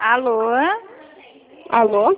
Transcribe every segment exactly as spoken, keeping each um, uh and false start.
Alô? Alô?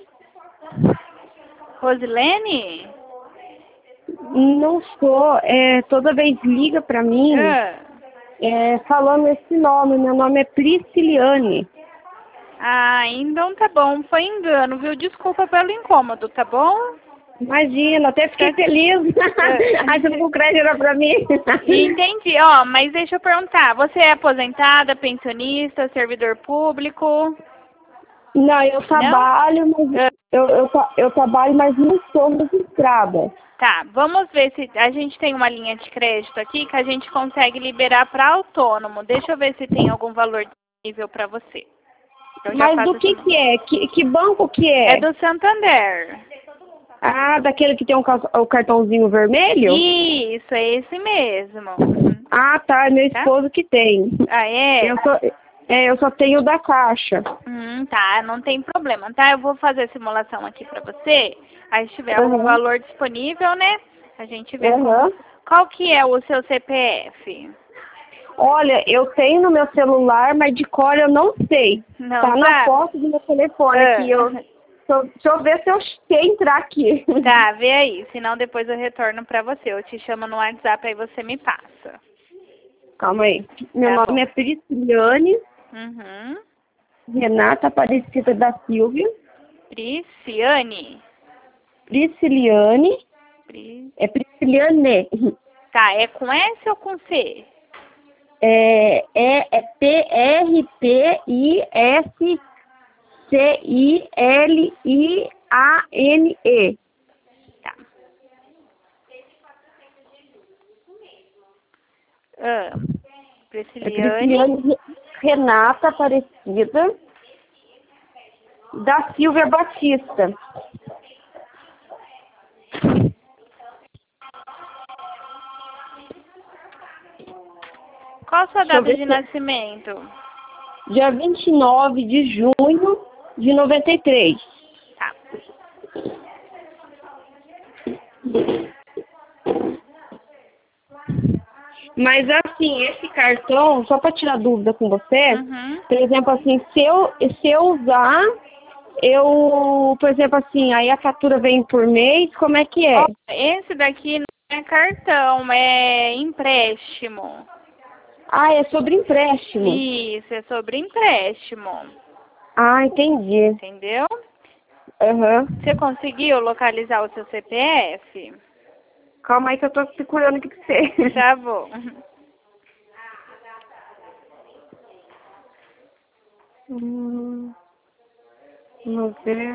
Rosilene? Não sou. É, toda vez liga pra mim Ah. é, falando esse nome. Meu nome é Prisciliane. Ah, então tá bom. Foi engano, viu? Desculpa pelo incômodo, tá bom? Imagina, até fiquei feliz. Achando que o crédito era pra mim. Entendi. Ó, mas deixa eu perguntar. Você é aposentada, pensionista, servidor público? Não, eu trabalho, mas Ah. eu, eu, tra- eu trabalho, mas não sou registrada. Tá, vamos ver se a gente tem uma linha de crédito aqui que a gente consegue liberar para autônomo. Deixa eu ver se tem algum valor disponível para você. Eu já Mas faço do que esse- que é? Que, que banco que É é? do Santander. Ah, daquele que tem um ca- o cartãozinho vermelho? Isso, é esse mesmo. Uhum. Ah, tá, é meu Tá? esposo que tem. Ah, é? Eu só, é, eu só tenho da Caixa. Hum, tá, não tem problema, tá? Eu vou fazer a simulação aqui pra você. Aí se tiver algum Uhum. valor disponível, né? A gente vê Uhum. como... Qual que é o seu C P F? Olha, eu tenho no meu celular, mas de cor eu não sei. Não Tá na sabe? foto do meu telefone Ah. aqui. Eu, deixa, eu- deixa eu ver se eu sei entrar aqui. Tá, vê aí. Senão depois eu retorno pra você. Eu te chamo no WhatsApp, aí você me passa. Calma aí. Meu Tá nome bom. é Prisciliane Uhum. Renata Aparecida da Silva. Prisciane. Prisciliane. Pri... É Prisciliane. Tá, é com S ou com C? É, é, é P R P I S C I L I A N E. Tá. Ah, É Prisciliane. Prisciliane Renata Aparecida da Silvia Batista. Qual a sua Deixa eu data ver de se- nascimento? Dia vinte e nove de junho de noventa e três. Tá. Mas assim, esse cartão, só para tirar dúvida com você, Uhum. por exemplo, assim, se eu, se eu usar, eu, por exemplo, assim, aí a fatura vem por mês, como é que é? Ó, esse daqui não é cartão, é empréstimo. Ah, é sobre empréstimo. Isso, é sobre empréstimo. Ah, entendi. Entendeu? Aham. Você conseguiu localizar o seu C P F? Calma aí que eu tô procurando o que que você. Tá bom. Hum, vamos ver.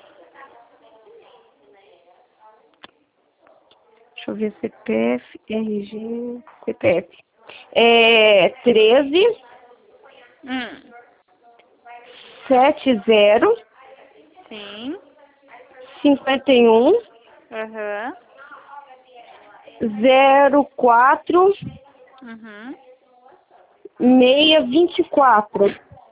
Deixa eu ver C P F, R G, C P F. É treze, Hum. setenta, Sim. cinquenta e um, Aham. zero quatro, Uhum. seiscentos e vinte e quatro.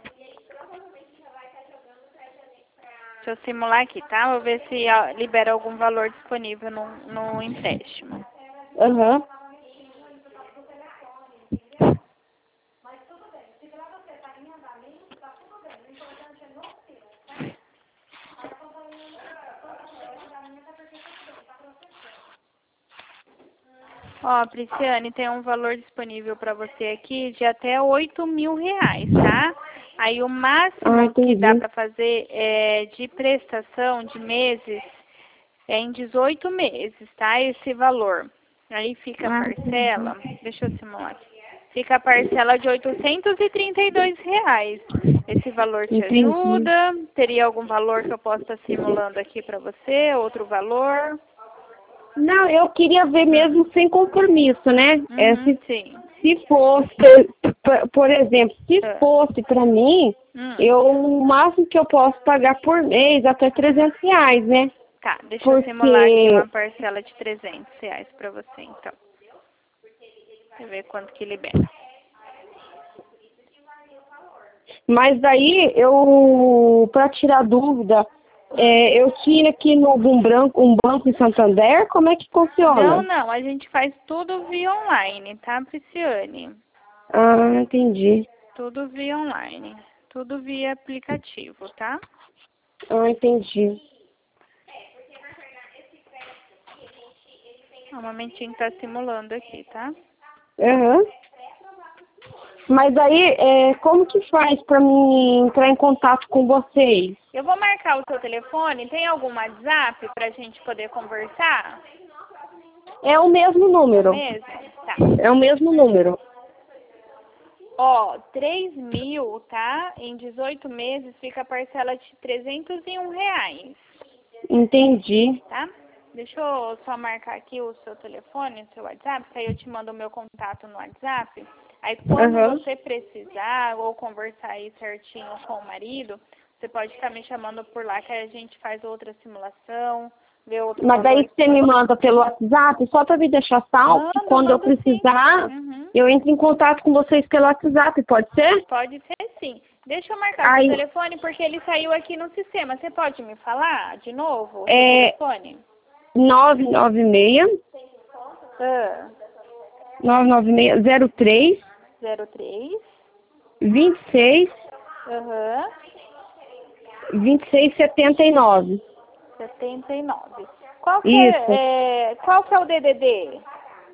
Deixa eu simular aqui, tá? Vou ver se ó, libera algum valor disponível no, no empréstimo. Aham. Ó, Prisciane, tem um valor disponível para você aqui de até oito mil reais, tá? Aí o máximo Ah, que dá entendi. para fazer é de prestação de meses é em dezoito meses, tá? Esse valor. Aí fica a Ah, parcela, deixa eu simular aqui. Fica a parcela de oitocentos e trinta e dois reais. Esse valor te entendi. ajuda? Teria algum valor que eu possa estar simulando aqui para você? Outro valor? Não, eu queria ver mesmo sem compromisso, né? É, Uhum, se, sim. se fosse, por, por exemplo, se Ah. fosse para mim, Hum. eu, o máximo que eu posso pagar por mês até trezentos reais, né? Tá, deixa eu simular aqui Porque, uma parcela de trezentos reais pra você, então. Deixa eu ver quanto que libera. mas daí eu, para tirar dúvida, é, eu tinha aqui no um branco, um banco em Santander, como é que Não, funciona? não, a gente faz tudo via online, tá, Prisciane? Ah, entendi. Tudo via online. Tudo via aplicativo, tá? Ah, entendi. Um momentinho tá simulando aqui, tá? Aham. Mas aí, é, como que faz pra mim entrar em contato com vocês? Eu vou marcar o seu telefone. Tem algum WhatsApp pra gente poder conversar? É o mesmo número. Mesmo? Tá. É o mesmo número. Ó, três mil, tá? Em dezoito meses fica a parcela de trezentos e um reais, Entendi. tá? Deixa eu só marcar aqui o seu telefone, o seu WhatsApp, que aí eu te mando o meu contato no WhatsApp. Aí quando Aham. você precisar ou conversar aí certinho com o marido, você pode estar me chamando por lá que aí a gente faz outra simulação, vê outro Mas daí valor. você me manda pelo WhatsApp, só pra me deixar salvo, que Mando, quando eu mando sim. precisar, Uhum. eu entro em contato com vocês pelo WhatsApp, pode ser? Pode ser sim. Deixa eu marcar o Aí, seu telefone porque ele saiu aqui no sistema. Você pode me falar de novo o seu é telefone? nove nove seis, Ah, nove nove seis, zero três, zero três. vinte e seis, Aham. vinte e seis, setenta e nove. setenta e nove. Qual que Isso. é, é, qual que é o D D D?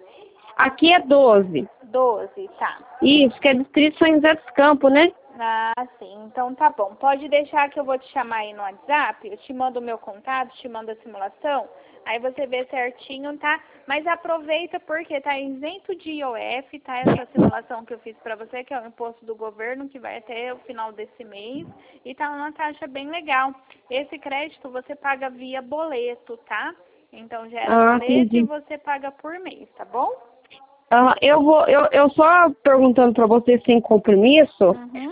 Aqui é doze. doze, tá. Isso, que é distrito São José dos Campos, né? Ah, sim. Então tá bom. Pode deixar que eu vou te chamar aí no WhatsApp. Eu te mando o meu contato, te mando a simulação. Aí você vê certinho, tá? Mas aproveita porque tá isento de I O F, tá? Essa simulação que eu fiz pra você, que é o imposto do governo, que vai até o final desse mês. E tá uma taxa bem legal. Esse crédito você paga via boleto, tá? Então gera Ah, boleto e entendi. você paga por mês, tá bom? Ah, eu vou, eu, eu só perguntando para você sem compromisso, Uhum.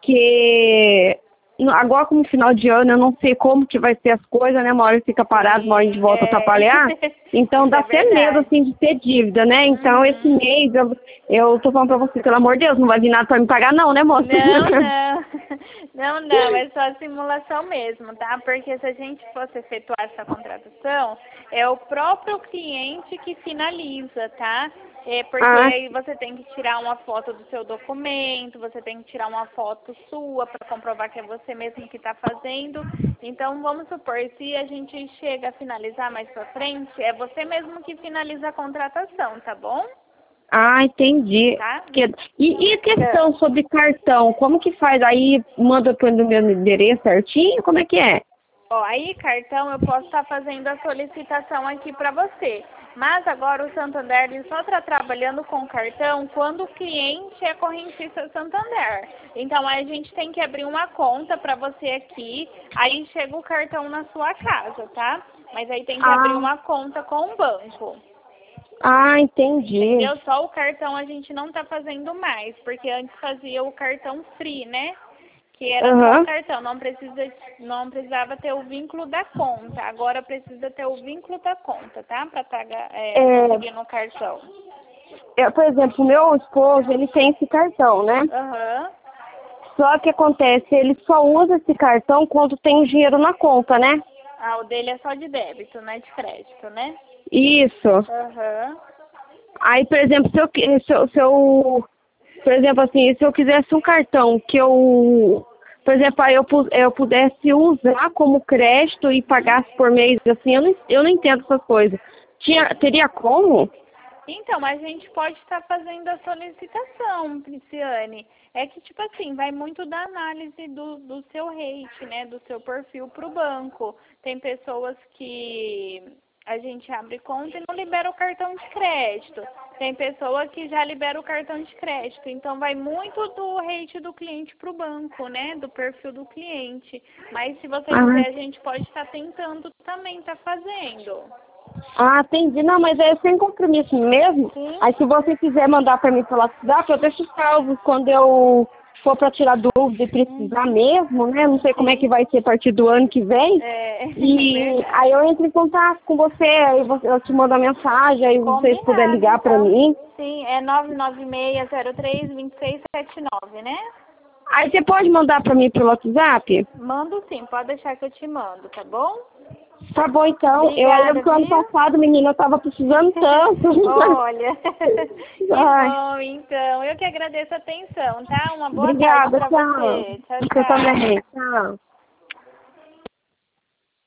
porque no- agora como final de ano eu não sei como que vai ser as coisas, né? Uma hora fica parado, uma hora a gente Sim, volta a é. trabalhar. Então Isso dá é até medo verdade. assim de ter dívida, né? Então esse Uhum. mês eu, eu tô falando pra você, pelo amor de Deus, não vai vir nada pra me pagar não, né, moça? Não, não. Não, não, é só simulação mesmo, tá? Porque se a gente fosse efetuar essa contratação, é o próprio cliente que finaliza, tá? É porque Ah, aí você tem que tirar uma foto do seu documento, você tem que tirar uma foto sua para comprovar que é você mesmo que está fazendo. Então, vamos supor, se a gente chega a finalizar mais pra frente, é você mesmo que finaliza a contratação, tá bom? ah, entendi. Tá? Que- E, e a questão sobre cartão, como que faz? Aí manda para o meu endereço certinho? Como é que é? Ó, aí cartão eu posso estar fazendo a solicitação aqui para você. Mas agora o Santander ele só está trabalhando com cartão quando o cliente é correntista Santander. Então aí a gente tem que abrir uma conta para você aqui, aí chega o cartão na sua casa, tá? Mas aí tem que Ah. abrir uma conta com o banco. Ah, entendi. Entendeu? Só o cartão a gente não tá fazendo mais, porque antes fazia o cartão free, né? Que era só Aham. o cartão, não precisa, não precisava ter o vínculo da conta. Agora precisa ter o vínculo da conta, tá? Pra estar é, É. conseguindo o cartão. Eu, por exemplo, o meu esposo, ele tem esse cartão, né? Aham. Só que acontece, ele só usa esse cartão quando tem o dinheiro na conta, né? Ah, o dele é só de débito, não é de crédito, né? Isso. Aham. Aí, por exemplo, se eu, qui- se eu, se eu, por exemplo, assim, se eu quisesse um cartão que eu, por exemplo, aí eu, pu- eu pudesse usar como crédito e pagasse por mês, assim, eu não, eu não entendo essas coisas. Tinha, teria como? Então, a gente pode estar fazendo a solicitação, Prisciane. É que, tipo assim, vai muito da análise do, do seu rate, né? Do seu perfil para o banco. Tem pessoas que a gente abre conta e não libera o cartão de crédito. Tem pessoa que já libera o cartão de crédito. Então, vai muito do rate do cliente para o banco, né? Do perfil do cliente. Mas, se você Ah. quiser, a gente pode estar tentando também, tá fazendo. Ah, entendi. Não, mas é sem compromisso mesmo. Sim. Aí se você quiser mandar para mim pelo WhatsApp, eu deixo salvo quando eu for para tirar dúvida e precisar mesmo, né? Não sei como é que vai ser a partir do ano que vem. É, E verdade. aí eu entro em contato com você, aí você- eu te mando a mensagem, aí vocês Combinado, puderem ligar para então. mim. Sim, é nove nove seis zero três dois seis sete nove, né? Aí você pode mandar para mim pelo WhatsApp? Mando sim, pode deixar que eu te mando, tá bom? Tá bom, então. Obrigada, eu lembro que o ano viu? passado, menina, eu tava precisando tanto. Olha, que Ai. bom, então. Eu que agradeço a atenção, tá? Uma boa tarde Obrigada, pra tchau. você. Tchau, Você tchau. também. Tchau.